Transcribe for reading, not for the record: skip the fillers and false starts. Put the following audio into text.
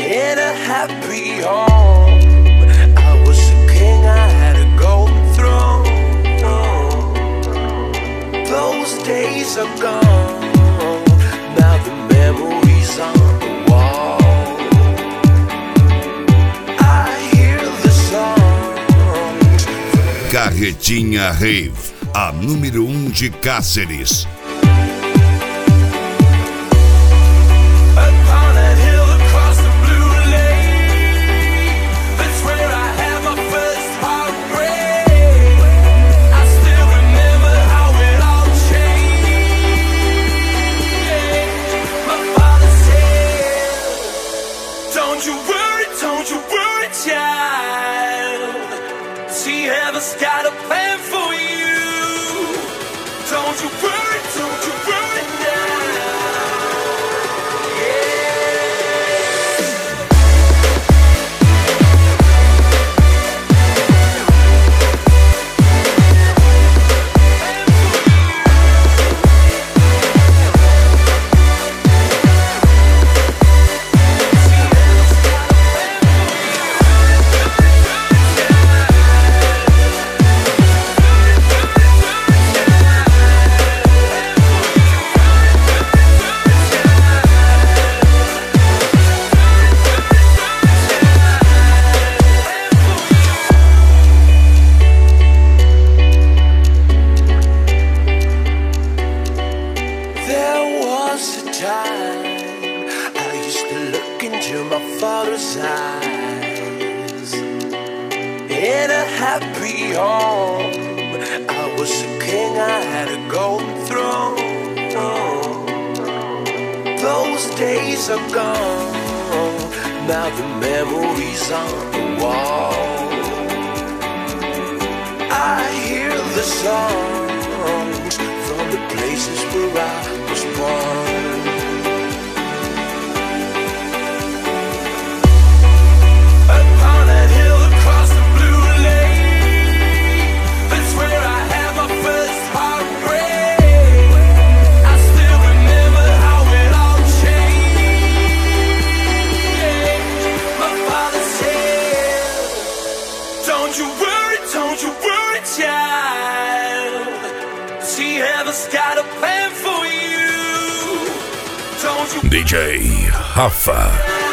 In a happy home, I was a king, I had a golden throne. Those days are gone, now the memories on the wall. I hear the songs. Carretinha Rave, a número 1 de Cáceres. Got a plan for you. Don't you worry now. In a happy home, I was a king, I had a golden throne. Those days are gone, now the memories on the wall. I hear the songs from the places where I was born. Upon that hill across the blue lake, that's where I had my first heartbreak. I still remember how it all changed. My father said, don't you worry, child. See, heaven's got a plan for you. Don't you DJ Rafa.